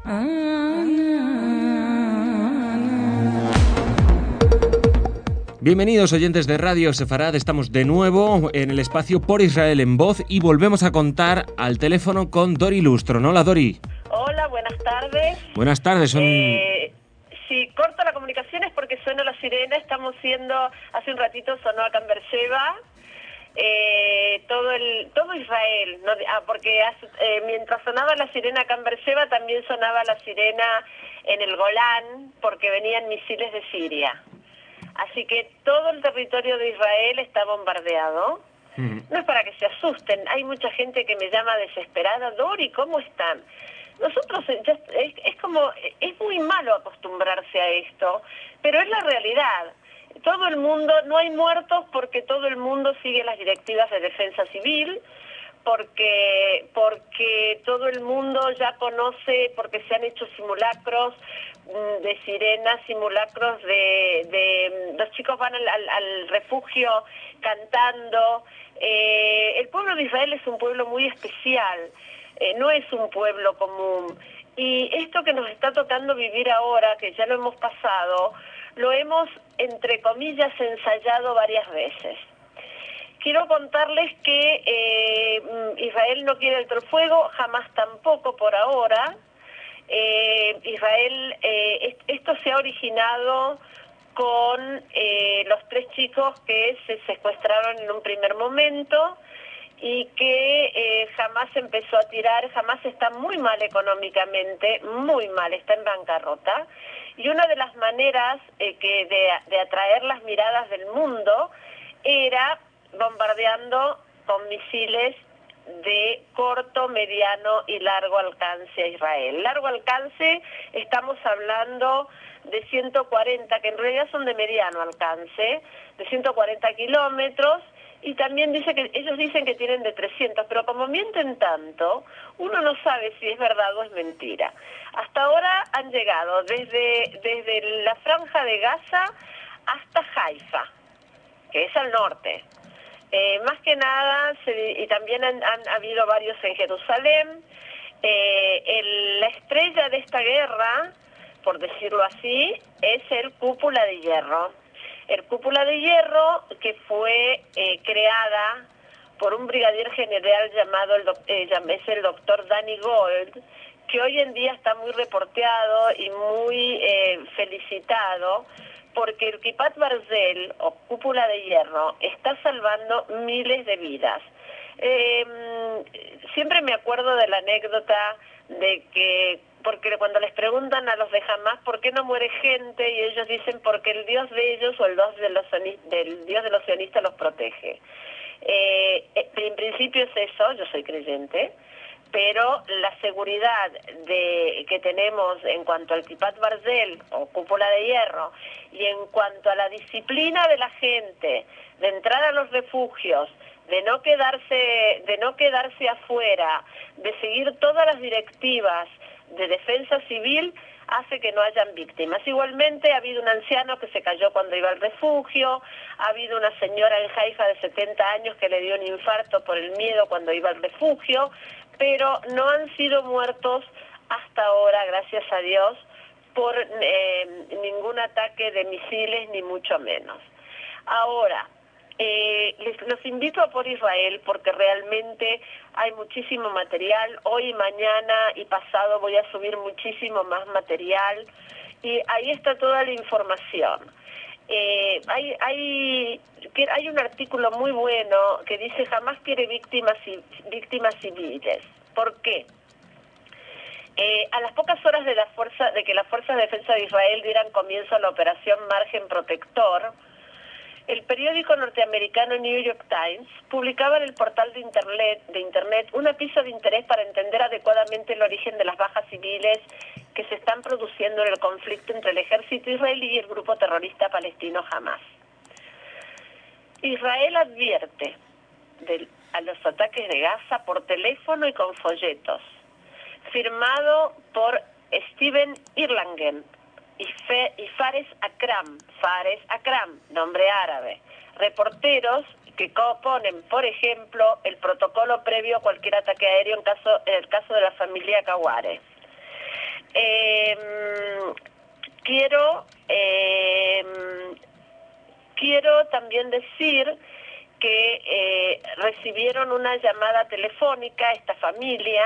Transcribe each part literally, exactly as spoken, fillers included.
Bienvenidos oyentes de Radio Sefarad, estamos de nuevo en el espacio Por Israel en Voz y volvemos a contar al teléfono con Dori Lustro. ¿No? Hola, Dori. Hola, buenas tardes. Buenas tardes. Son... Eh, si corto la comunicación es porque suena la sirena, estamos siendo, hace un ratito sonó acá en Beersheba, eh, todo el todo Israel, ¿no? Ah, porque hace, eh, mientras sonaba la sirena acá en Beersheba también sonaba la sirena en el Golán, porque venían misiles de Siria. Así que todo el territorio de Israel está bombardeado. Uh-huh. No es para que se asusten, hay mucha gente que me llama desesperada, Dori, ¿cómo están? Nosotros, ya, es, es como, es muy malo acostumbrarse a esto, pero es la realidad. Todo el mundo, no hay muertos porque todo el mundo sigue las directivas de defensa civil, porque porque todo el mundo ya conoce, porque se han hecho simulacros de sirenas, simulacros de, de los chicos van al, al, al refugio cantando. Eh, el pueblo de Israel es un pueblo muy especial, eh, no es un pueblo común. Y esto que nos está tocando vivir ahora, que ya lo hemos pasado, lo hemos, entre comillas, ensayado varias veces. Quiero contarles que eh, Israel no quiere alto el fuego, jamás tampoco por ahora. Eh, Israel, eh, esto se ha originado con eh, los tres chicos que se secuestraron en un primer momento y que eh, jamás empezó a tirar, jamás está muy mal económicamente, muy mal, está en bancarrota. Y una de las maneras eh, que de, de atraer las miradas del mundo era bombardeando con misiles de corto, mediano y largo alcance a Israel. Largo alcance, estamos hablando de ciento cuarenta, que en realidad son de mediano alcance, de ciento cuarenta kilómetros, y también dice que ellos dicen que tienen de trescientos, pero como mienten tanto, uno no sabe si es verdad o es mentira. Hasta ahora han llegado desde, desde la franja de Gaza hasta Haifa, que es al norte. Eh, más que nada, se, y también han, han habido varios en Jerusalén. Eh, el, la estrella de esta guerra, por decirlo así, es el Cúpula de Hierro. El Cúpula de Hierro que fue eh, creada por un brigadier general llamado, el, eh, es el doctor Danny Gold, que hoy en día está muy reporteado y muy eh, felicitado, porque el Kippat Barzel, o Cúpula de Hierro, está salvando miles de vidas. Eh, siempre me acuerdo de la anécdota de que, porque cuando les preguntan a los de Hamás por qué no muere gente, y ellos dicen porque el Dios de ellos o el Dios de los, del Dios de los sionistas los protege. Eh, en principio es eso, yo soy creyente, pero la seguridad de que tenemos en cuanto al Kippat Barzel o Cúpula de Hierro y en cuanto a la disciplina de la gente de entrar a los refugios, de no quedarse de no quedarse afuera, de seguir todas las directivas de defensa civil, hace que no hayan víctimas. Igualmente ha habido un anciano que se cayó cuando iba al refugio, ha habido una señora en Haifa de setenta años que le dio un infarto por el miedo cuando iba al refugio, pero no han sido muertos hasta ahora, gracias a Dios, por eh, ningún ataque de misiles, ni mucho menos. Ahora, eh, les, los invito a Por Israel porque realmente hay muchísimo material. Hoy, mañana y pasado voy a subir muchísimo más material y ahí está toda la información. Eh, hay, hay, hay un artículo muy bueno que dice jamás quiere víctimas, víctimas civiles. ¿Por qué? Eh, a las pocas horas de la fuerza de que las fuerzas de defensa de Israel dieran comienzo a la operación Margen Protector, el periódico norteamericano New York Times publicaba en el portal de internet, de internet una pieza de interés para entender adecuadamente el origen de las bajas civiles que se están produciendo en el conflicto entre el ejército israelí y el grupo terrorista palestino Hamás. Israel advierte de, a los ataques de Gaza por teléfono y con folletos, firmado por Steven Erlangen y, Fe, y Fares Akram, Fares Akram, nombre árabe, reporteros que ponen, por ejemplo, el protocolo previo a cualquier ataque aéreo en, caso, en el caso de la familia Kaware. Eh, quiero, eh, quiero también decir que eh, recibieron una llamada telefónica esta familia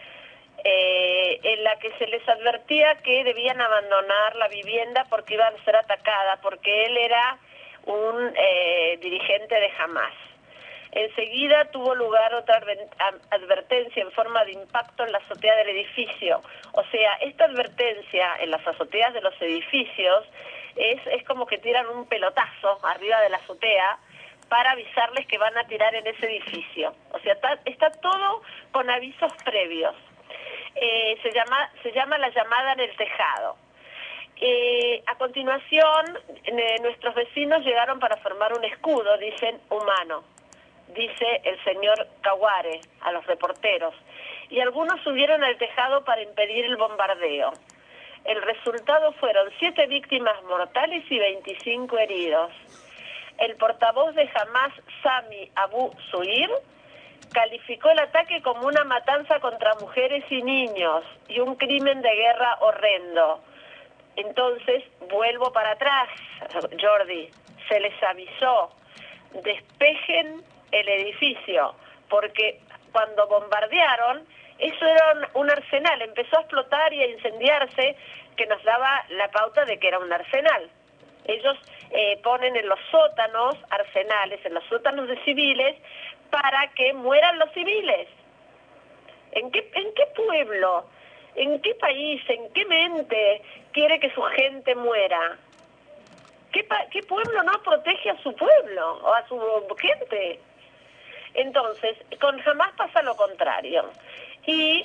eh, en la que se les advertía que debían abandonar la vivienda porque iban a ser atacadas, porque él era un eh, dirigente de Hamás. Enseguida tuvo lugar otra advertencia en forma de impacto en la azotea del edificio. O sea, esta advertencia en las azoteas de los edificios es, es como que tiran un pelotazo arriba de la azotea para avisarles que van a tirar en ese edificio. O sea, está, está todo con avisos previos. Eh, se llama, se llama la llamada en el tejado. Eh, a continuación, eh, nuestros vecinos llegaron para formar un escudo, dicen, humano, dice el señor Caguare a los reporteros, y algunos subieron al tejado para impedir el bombardeo. El resultado fueron siete víctimas mortales y veinticinco heridos. El portavoz de Hamás, Sami Abu Zuhir, calificó el ataque como una matanza contra mujeres y niños y un crimen de guerra horrendo. Entonces, vuelvo para atrás, Jordi, se les avisó, despejen el edificio, porque cuando bombardearon, eso era un, un arsenal, empezó a explotar y a incendiarse, que nos daba la pauta de que era un arsenal. Ellos eh, ponen en los sótanos arsenales, en los sótanos de civiles, para que mueran los civiles. ¿En qué, en qué pueblo, en qué país, en qué mente quiere que su gente muera? ¿Qué, qué pueblo no protege a su pueblo o a su gente? Entonces, con Hamás pasa lo contrario. Y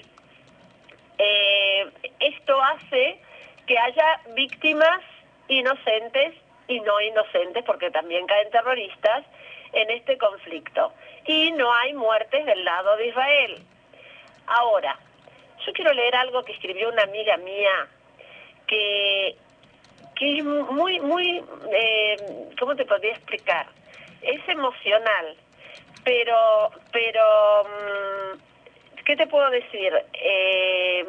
eh, esto hace que haya víctimas inocentes y no inocentes, porque también caen terroristas en este conflicto. Y no hay muertes del lado de Israel. Ahora, yo quiero leer algo que escribió una amiga mía, que, que es muy, muy, eh, ¿cómo te podría explicar? Es emocional, pero, pero, ¿qué te puedo decir? Eh,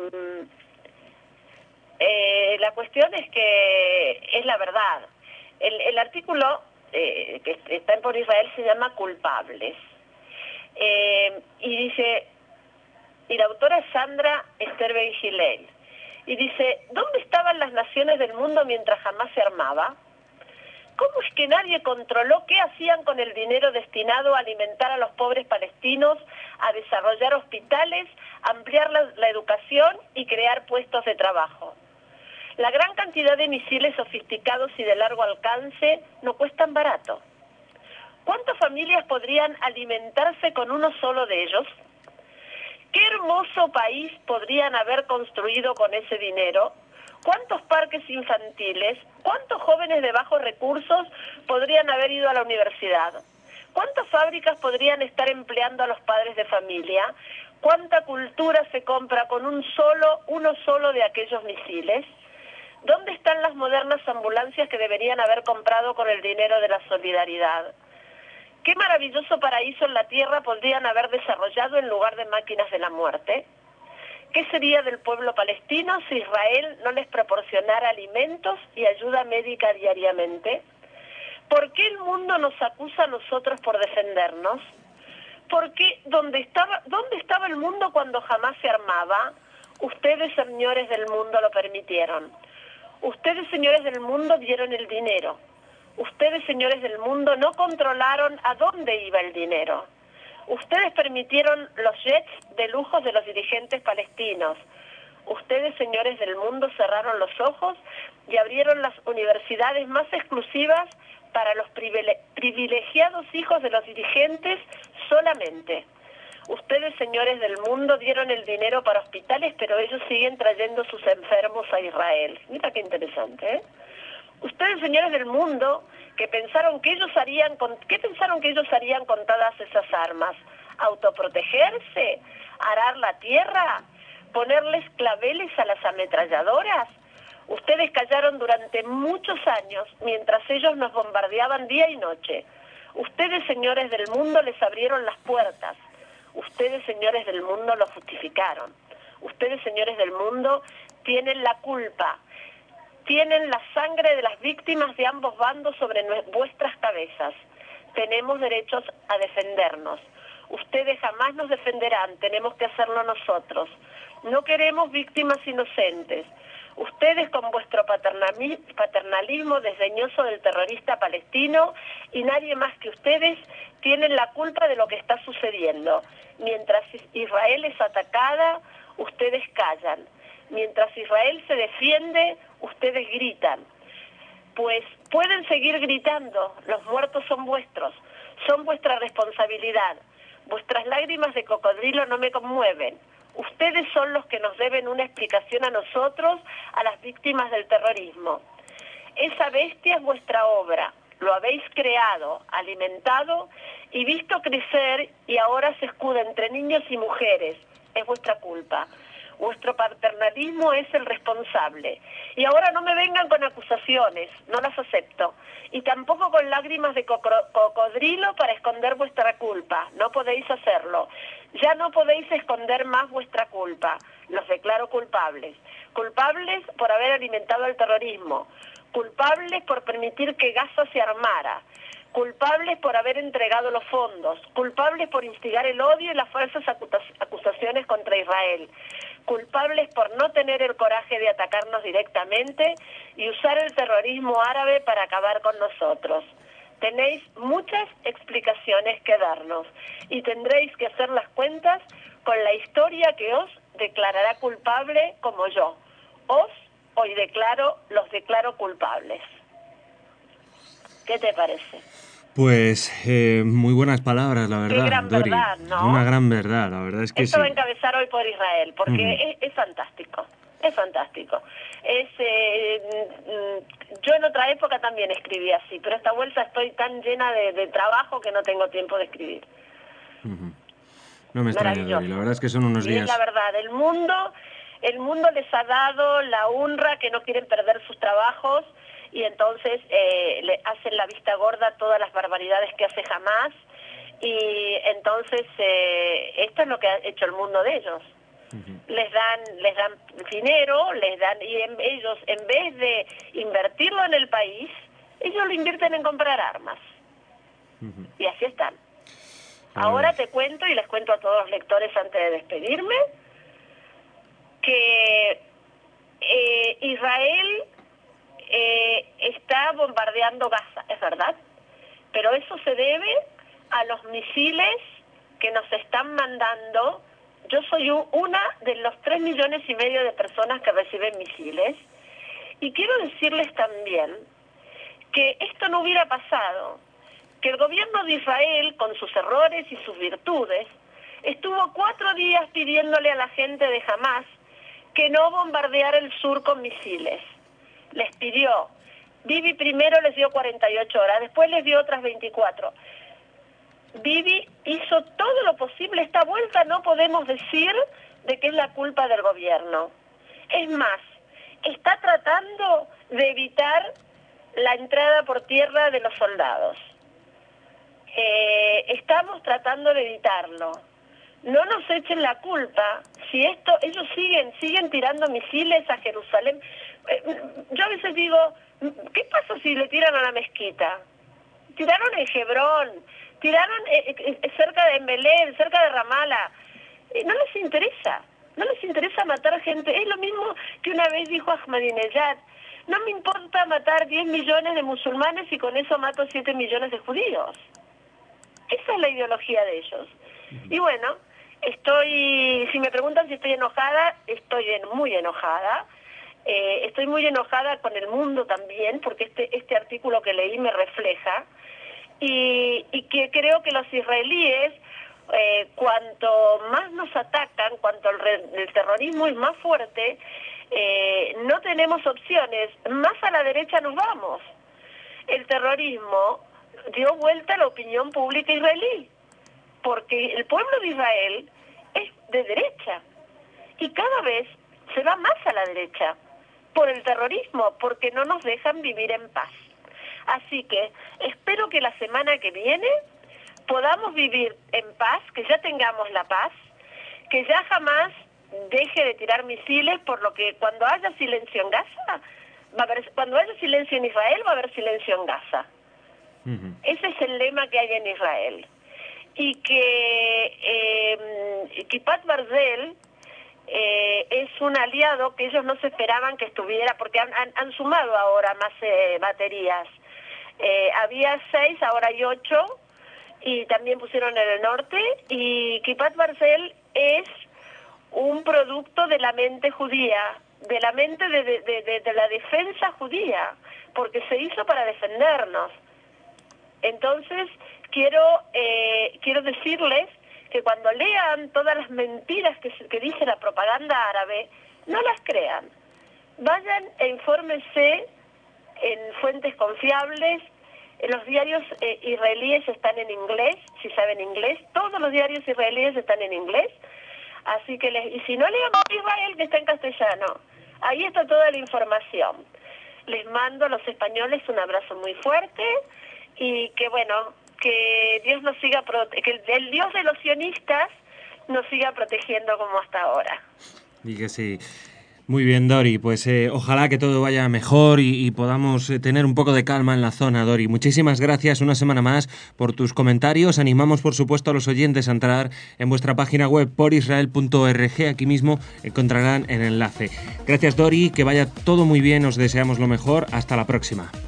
eh, la cuestión es que es la verdad. El, el artículo eh, que está en Por Israel se llama Culpables. Eh, y dice, y la autora es Sandra Esther Ben Gilel, y dice, ¿dónde estaban las naciones del mundo mientras Hamás se armaba? ¿Cómo es que nadie controló qué hacían con el dinero destinado a alimentar a los pobres palestinos, a desarrollar hospitales, ampliar la, la educación y crear puestos de trabajo? La gran cantidad de misiles sofisticados y de largo alcance no cuestan barato. ¿Cuántas familias podrían alimentarse con uno solo de ellos? ¿Qué hermoso país podrían haber construido con ese dinero? ¿Cuántos parques infantiles? ¿Cuántos jóvenes de bajos recursos podrían haber ido a la universidad? ¿Cuántas fábricas podrían estar empleando a los padres de familia? ¿Cuánta cultura se compra con un solo, uno solo de aquellos misiles? ¿Dónde están las modernas ambulancias que deberían haber comprado con el dinero de la solidaridad? ¿Qué maravilloso paraíso en la tierra podrían haber desarrollado en lugar de máquinas de la muerte? ¿Qué sería del pueblo palestino si Israel no les proporcionara alimentos y ayuda médica diariamente? ¿Por qué el mundo nos acusa a nosotros por defendernos? ¿Por qué dónde estaba, dónde estaba el mundo cuando Hamás se armaba? Ustedes, señores del mundo, lo permitieron. Ustedes, señores del mundo, dieron el dinero. Ustedes, señores del mundo, no controlaron a dónde iba el dinero. Ustedes permitieron los jets de lujos de los dirigentes palestinos. Ustedes, señores del mundo, cerraron los ojos y abrieron las universidades más exclusivas para los privilegiados hijos de los dirigentes solamente. Ustedes, señores del mundo, dieron el dinero para hospitales, pero ellos siguen trayendo sus enfermos a Israel. Mira qué interesante, ¿eh? Ustedes, señores del mundo, que pensaron que ellos harían con, ¿qué pensaron que ellos harían con todas esas armas? ¿Autoprotegerse? ¿Arar la tierra? ¿Ponerles claveles a las ametralladoras? Ustedes callaron durante muchos años mientras ellos nos bombardeaban día y noche. Ustedes, señores del mundo, les abrieron las puertas. Ustedes, señores del mundo, lo justificaron. Ustedes, señores del mundo, tienen la culpa. Tienen la sangre de las víctimas de ambos bandos sobre vuestras cabezas. Tenemos derechos a defendernos. Ustedes jamás nos defenderán, tenemos que hacerlo nosotros. No queremos víctimas inocentes. Ustedes con vuestro paternalismo desdeñoso del terrorista palestino y nadie más que ustedes tienen la culpa de lo que está sucediendo. Mientras Israel es atacada, ustedes callan. Mientras Israel se defiende, ustedes gritan. Pues pueden seguir gritando, los muertos son vuestros, son vuestra responsabilidad. Vuestras lágrimas de cocodrilo no me conmueven. Ustedes son los que nos deben una explicación a nosotros, a las víctimas del terrorismo. Esa bestia es vuestra obra, lo habéis creado, alimentado y visto crecer y ahora se escuda entre niños y mujeres. Es vuestra culpa. Vuestro paternalismo es el responsable. Y ahora no me vengan con acusaciones, no las acepto. Y tampoco con lágrimas de cocodrilo para esconder vuestra culpa. No podéis hacerlo. Ya no podéis esconder más vuestra culpa. Los declaro culpables. Culpables por haber alimentado el terrorismo. Culpables por permitir que Gaza se armara. Culpables por haber entregado los fondos. Culpables por instigar el odio y las falsas acusaciones contra Israel. Culpables por no tener el coraje de atacarnos directamente y usar el terrorismo árabe para acabar con nosotros. Tenéis muchas explicaciones que darnos y tendréis que hacer las cuentas con la historia que os declarará culpable como yo. Os hoy declaro, los declaro culpables. ¿Qué te parece? Pues eh, muy buenas palabras, la verdad, Qué gran Dori. verdad, ¿no? Una gran verdad, la verdad es que Esto sí. va a encabezar hoy por Israel, porque Uh-huh. es, es fantástico, es fantástico. Es, eh, yo en otra época también escribí así, pero esta vuelta estoy tan llena de, de trabajo que no tengo tiempo de escribir. Uh-huh. No me extraña, Dori, la verdad es que son unos y días... es la verdad, el mundo, el mundo les ha dado la honra que no quieren perder sus trabajos y entonces eh, le hacen la vista gorda a todas las barbaridades que hace Hamás y entonces eh, esto es lo que ha hecho el mundo de ellos. Uh-huh. Les dan les dan dinero, les dan y en, ellos en vez de invertirlo en el país, ellos lo invierten en comprar armas. Uh-huh. Y así están. Ahora te cuento y les cuento a todos los lectores antes de despedirme que eh, Israel eh, está bombardeando Gaza, es verdad, pero eso se debe a los misiles que nos están mandando. Yo soy una de los tres millones y medio de personas que reciben misiles y quiero decirles también que esto no hubiera pasado, que el gobierno de Israel, con sus errores y sus virtudes, estuvo cuatro días pidiéndole a la gente de Hamás que no bombardeara el sur con misiles. Les pidió, Bibi primero les dio cuarenta y ocho horas, después les dio otras veinticuatro. Bibi hizo todo lo posible, esta vuelta no podemos decir de que es la culpa del gobierno. Es más, está tratando de evitar la entrada por tierra de los soldados. Eh, estamos tratando de evitarlo. No nos echen la culpa si esto, ellos siguen, siguen tirando misiles a Jerusalén. Eh, yo a veces digo, ¿qué pasa si le tiran a la mezquita? Tiraron en Hebrón, tiraron eh, eh, cerca de Belén, cerca de Ramala. Eh, no les interesa, no les interesa matar gente. Es lo mismo que una vez dijo Ahmadinejad, no me importa matar diez millones de musulmanes y con eso mato siete millones de judíos. Esa es la ideología de ellos. Y bueno, estoy, si me preguntan si estoy enojada, estoy muy enojada. Eh, estoy muy enojada con el mundo también, porque este, este artículo que leí me refleja. Y, y que creo que los israelíes, eh, cuanto más nos atacan, cuanto el, re, el terrorismo es más fuerte, eh, no tenemos opciones, más a la derecha nos vamos. El terrorismo dio vuelta a la opinión pública israelí, porque el pueblo de Israel es de derecha y cada vez se va más a la derecha por el terrorismo, porque no nos dejan vivir en paz. Así que espero que la semana que viene podamos vivir en paz, que ya tengamos la paz, que ya jamás deje de tirar misiles, por lo que cuando haya silencio en Gaza va a haber, cuando haya silencio en Israel, va a haber silencio en Gaza. Uh-huh. Ese es el lema que hay en Israel. Y que eh, Kippat Barzel eh, es un aliado que ellos no se esperaban que estuviera, porque han, han, han sumado ahora más eh, baterías. Eh, había seis, ahora hay ocho, y también pusieron en el norte, y Kippat Barzel es un producto de la mente judía, de la mente de, de, de, de la defensa judía, porque se hizo para defendernos. Entonces, quiero eh, quiero decirles que cuando lean todas las mentiras que, que dice la propaganda árabe, no las crean. Vayan e infórmense en fuentes confiables. Los diarios eh, israelíes están en inglés, si saben inglés. Todos los diarios israelíes están en inglés. Así que, les, y si no lean Israel, que está en castellano. Ahí está toda la información. Les mando a los españoles un abrazo muy fuerte y que, bueno, que Dios nos siga, prote- que el, el Dios de los sionistas nos siga protegiendo como hasta ahora. Y que sí. Muy bien, Dori, pues eh, ojalá que todo vaya mejor y, y podamos eh, tener un poco de calma en la zona, Dori. Muchísimas gracias una semana más por tus comentarios. Animamos, por supuesto, a los oyentes a entrar en vuestra página web por israel punto org. Aquí mismo encontrarán el enlace. Gracias, Dori, que vaya todo muy bien, os deseamos lo mejor. Hasta la próxima.